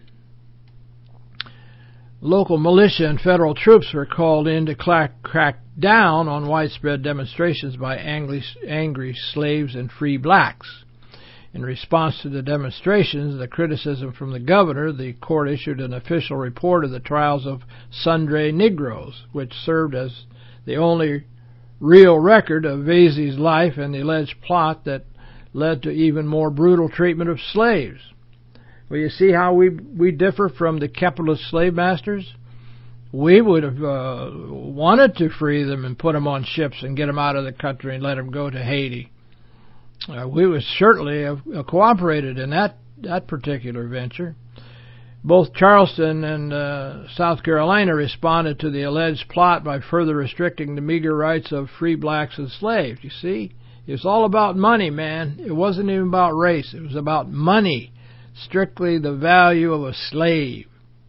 Local militia and federal troops were called in to crack down on widespread demonstrations by angry, angry slaves and free blacks. In response to the demonstrations, the criticism from the governor, the court issued an official report of the trials of sundry Negroes, which served as the only real record of Vesey's life and the alleged plot that led to even more brutal treatment of slaves. Well, you see how we we differ from the capitalist slave masters? We would have uh, wanted to free them and put them on ships and get them out of the country and let them go to Haiti. Uh, we would certainly have uh, cooperated in that, that particular venture. Both Charleston and uh, South Carolina responded to the alleged plot by further restricting the meager rights of free blacks and slaves. You see, it was all about money, man. It wasn't even about race. It was about money, strictly the value of a slave.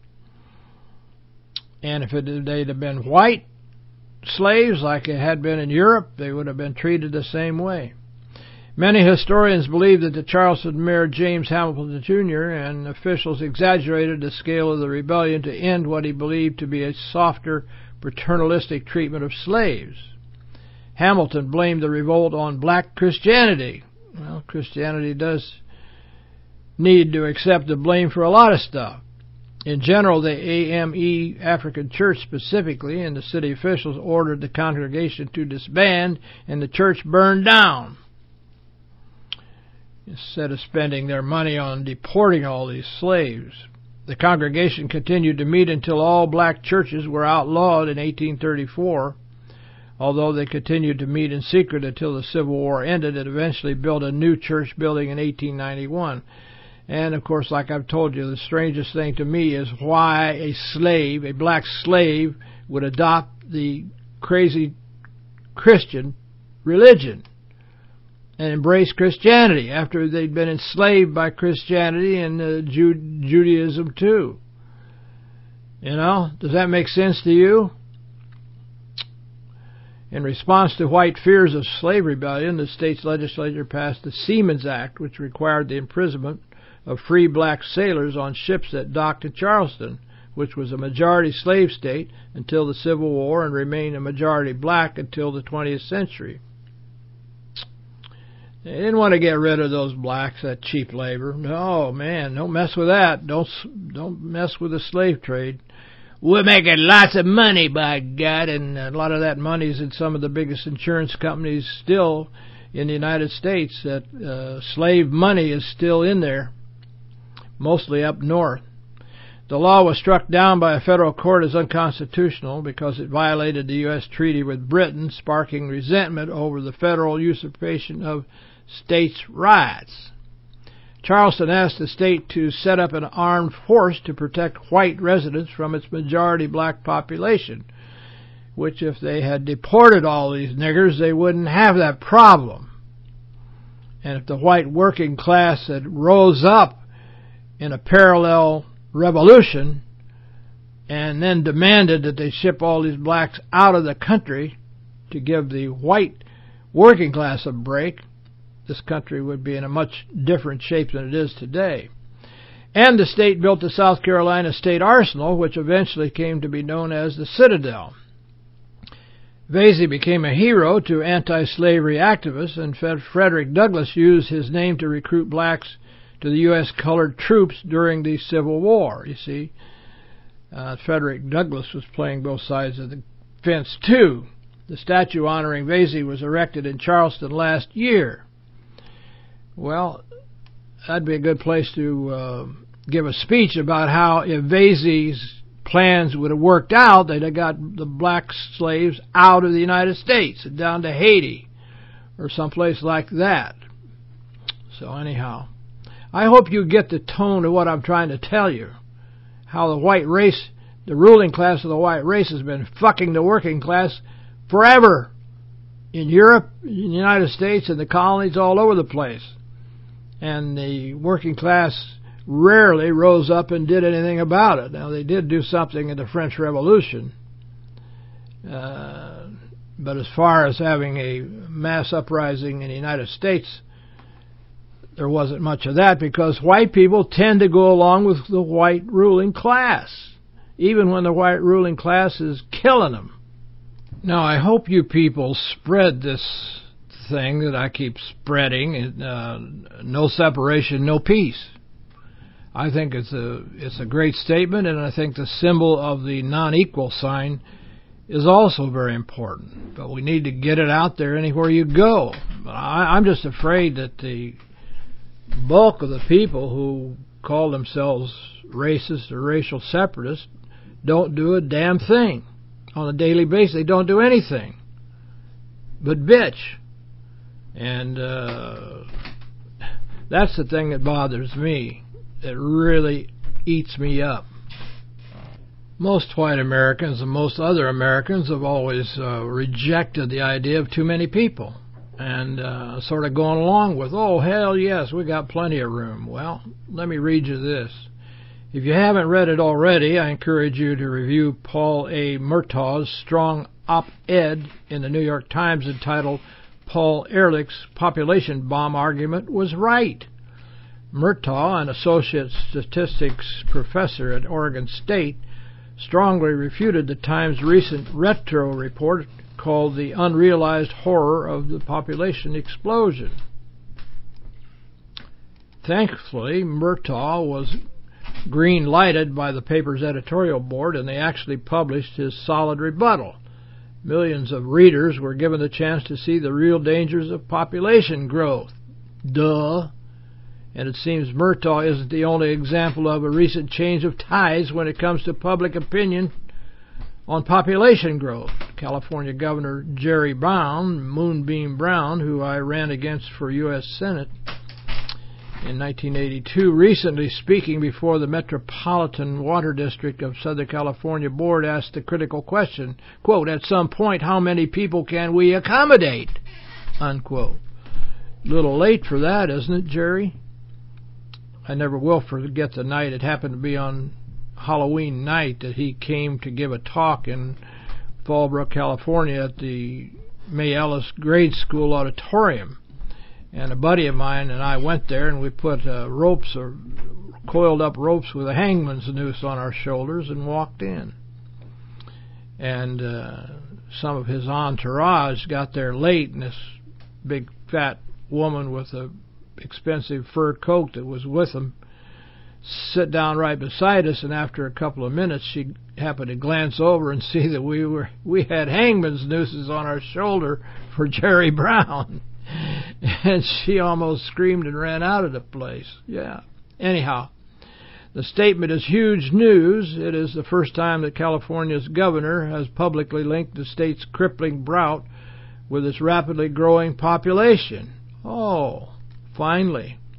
And if it, they'd have been white slaves like it had been in Europe, they would have been treated the same way. Many historians believe that the Charleston mayor James Hamilton Junior and officials exaggerated the scale of the rebellion to end what he believed to be a softer, paternalistic treatment of slaves. Hamilton blamed the revolt on black Christianity. Well, Christianity does need to accept the blame for a lot of stuff. In general, the A M E African Church specifically and the city officials ordered the congregation to disband and the church burned down, instead of spending their money on deporting all these slaves. The congregation continued to meet until all black churches were outlawed in eighteen thirty-four, although they continued to meet in secret until the Civil War ended and eventually built a new church building in eighteen ninety-one. And, of course, like I've told you, the strangest thing to me is why a slave, a black slave, would adopt the crazy Christian religion and embrace Christianity after they'd been enslaved by Christianity and uh, Ju- Judaism too. You know, does that make sense to you? In response to white fears of slave rebellion, the state's legislature passed the Seamen's Act, which required the imprisonment of free black sailors on ships that docked in Charleston, which was a majority slave state until the Civil War and remained a majority black until the twentieth century. They didn't want to get rid of those blacks, that cheap labor. No, man, don't mess with that. Don't don't mess with the slave trade. We're making lots of money, by God, and a lot of that money is in some of the biggest insurance companies still in the United States. That uh, slave money is still in there, mostly up north. The law was struck down by a federal court as unconstitutional because it violated the U S treaty with Britain, sparking resentment over the federal usurpation of states' rights. Charleston asked the state to set up an armed force to protect white residents from its majority black population, which if they had deported all these niggers, they wouldn't have that problem. And if the white working class had rose up in a parallel revolution and then demanded that they ship all these blacks out of the country to give the white working class a break, this country would be in a much different shape than it is today. And the state built the South Carolina State Arsenal, which eventually came to be known as the Citadel. Vesey became a hero to anti-slavery activists, and Frederick Douglass used his name to recruit blacks to the U S colored troops during the Civil War. You see, uh, Frederick Douglass was playing both sides of the fence, too. The statue honoring Vesey was erected in Charleston last year. Well, that'd be a good place to uh, give a speech about how if Vesey's plans would have worked out, they'd have got the black slaves out of the United States and down to Haiti or someplace like that. So anyhow, I hope you get the tone of what I'm trying to tell you. How the white race, the ruling class of the white race has been fucking the working class forever. In Europe, in the United States, and the colonies all over the place. And the working class rarely rose up and did anything about it. Now, they did do something in the French Revolution. Uh, but as far as having a mass uprising in the United States, there wasn't much of that because white people tend to go along with the white ruling class, even when the white ruling class is killing them. Now, I hope you people spread this thing that I keep spreading, uh, no separation, no peace. I think it's a it's a great statement, and I think the symbol of the non-equal sign is also very important. But we need to get it out there anywhere you go. I, I'm just afraid that the bulk of the people who call themselves racist or racial separatists don't do a damn thing. On a daily basis, they don't do anything but bitch. And uh, that's the thing that bothers me. It really eats me up. Most white Americans and most other Americans have always uh, rejected the idea of too many people and uh, sort of gone along with, oh, hell yes, we got plenty of room. Well, let me read you this. If you haven't read it already, I encourage you to review Paul A. Murtaugh's strong op-ed in the New York Times entitled Paul Ehrlich's Population Bomb Argument Was Right. Murtaugh, an associate statistics professor at Oregon State, strongly refuted the Times' recent retro report called The Unrealized Horror of the Population Explosion. Thankfully, Murtaugh was green-lighted by the paper's editorial board, and they actually published his solid rebuttal. Millions of readers were given the chance to see the real dangers of population growth. Duh. And it seems Murtaugh isn't the only example of a recent change of tides when it comes to public opinion on population growth. California Governor Jerry Brown, Moonbeam Brown, who I ran against for U S Senate in nineteen eighty-two, recently speaking before the Metropolitan Water District of Southern California Board, asked the critical question, quote, at some point, how many people can we accommodate? Unquote. A little late for that, isn't it, Jerry? I never will forget the night. It happened to be on Halloween night that he came to give a talk in Fallbrook, California at the May Ellis Grade School Auditorium. And a buddy of mine and I went there, and we put uh, ropes or coiled up ropes with a hangman's noose on our shoulders and walked in. And uh, some of his entourage got there late, and this big fat woman with a expensive fur coat that was with him sit down right beside us, and after a couple of minutes she happened to glance over and see that we were we had hangman's nooses on our shoulder for Jerry Brown. And she almost screamed and ran out of the place. Yeah. Anyhow, the statement is huge news. It is the first time that California's governor has publicly linked the state's crippling drought with its rapidly growing population. Oh, finally.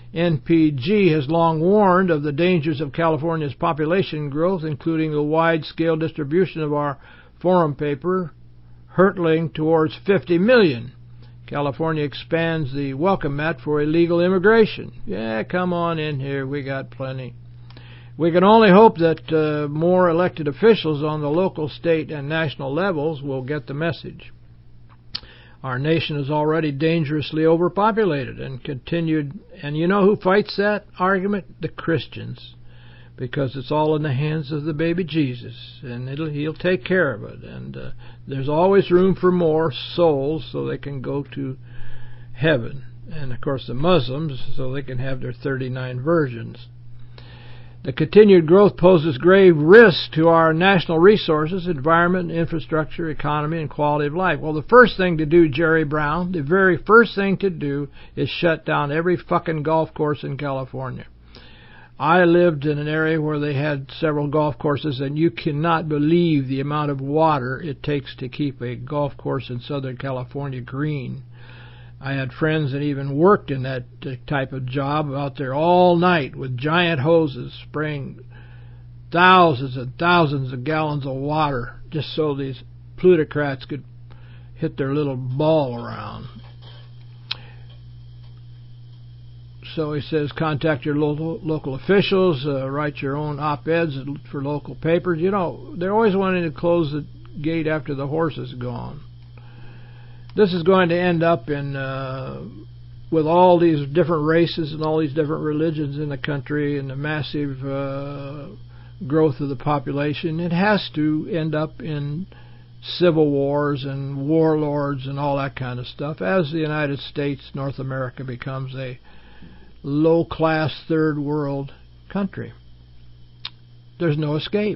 N P G has long warned of the dangers of California's population growth, including the wide-scale distribution of our forum paper, hurtling towards fifty million. California expands the welcome mat for illegal immigration. Yeah, come on in here. We got plenty. We can only hope that uh, more elected officials on the local, state, and national levels will get the message. Our nation is already dangerously overpopulated and continued. And you know who fights that argument? The Christians. Because it's all in the hands of the baby Jesus, and it'll, he'll take care of it. And uh, there's always room for more souls so they can go to heaven. And, of course, the Muslims, so they can have their thirty-nine versions. The continued growth poses grave risks to our national resources, environment, infrastructure, economy, and quality of life. Well, the first thing to do, Jerry Brown, the very first thing to do is shut down every fucking golf course in California. I lived in an area where they had several golf courses, and you cannot believe the amount of water it takes to keep a golf course in Southern California green. I had friends that even worked in that type of job out there all night with giant hoses spraying thousands and thousands of gallons of water just so these plutocrats could hit their little ball around. So he says, contact your local, local officials, uh, write your own op-eds for local papers. You know, they're always wanting to close the gate after the horse is gone. This is going to end up in uh, with all these different races and all these different religions in the country and the massive uh, growth of the population. It has to end up in civil wars and warlords and all that kind of stuff as the United States, North America, becomes a low-class third world country. There's no escape.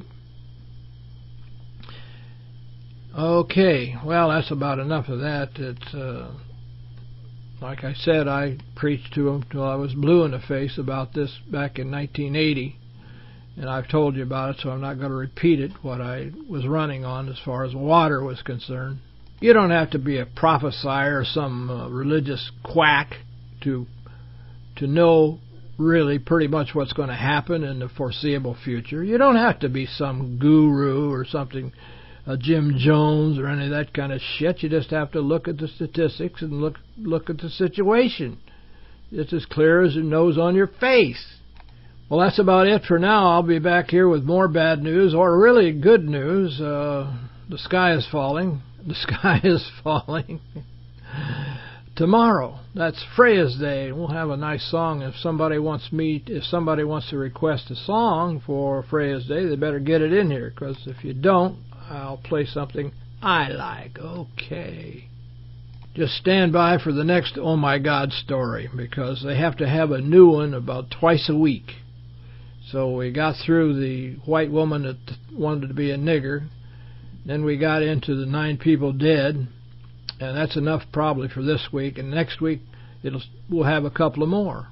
Okay, well, that's about enough of that. It's uh, like I said, I preached to them till I was blue in the face about this back in nineteen eighty, and I've told you about it, so I'm not going to repeat it, what I was running on as far as water was concerned. You don't have to be a prophesier or some uh, religious quack to to know really pretty much what's going to happen in the foreseeable future. You don't have to be some guru or something, uh, Jim Jones or any of that kind of shit. You just have to look at the statistics and look look at the situation. It's as clear as your nose on your face. Well, that's about it for now. I'll be back here with more bad news, or really good news. Uh, the sky is falling. The sky is falling. Tomorrow, that's Freya's Day. We'll have a nice song. If somebody wants me, if somebody wants to request a song for Freya's Day, they better get it in here, because if you don't, I'll play something I like. Okay. Just stand by for the next Oh My God story, because they have to have a new one about twice a week. So we got through the white woman that wanted to be a nigger. Then we got into the nine people dead. And that's enough probably for this week. And next week it'll we'll have a couple of more.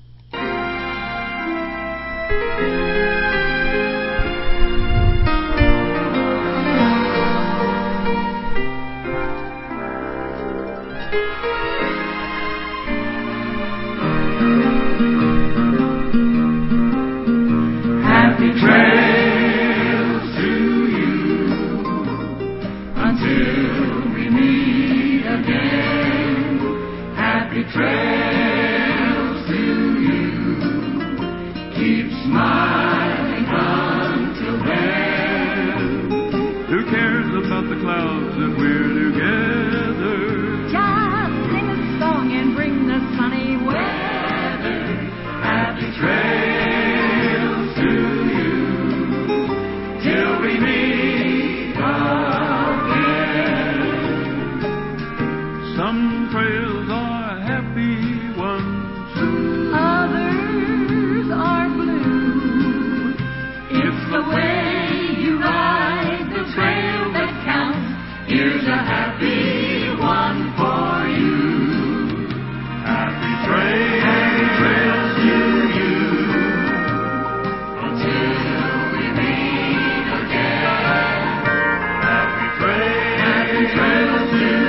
Happy trails to you until we meet again. Happy trails to you. Keep smiling until then. Who cares about the clouds if we're together? Just sing a song and bring the sunny weather. Happy trails to you till we meet again. Some trails are happy ones, Others are blue. it's the way you ride the trail that counts. Here's a happy one for you. Happy trails, happy trails to you until we meet again. Happy trails, happy trails to you.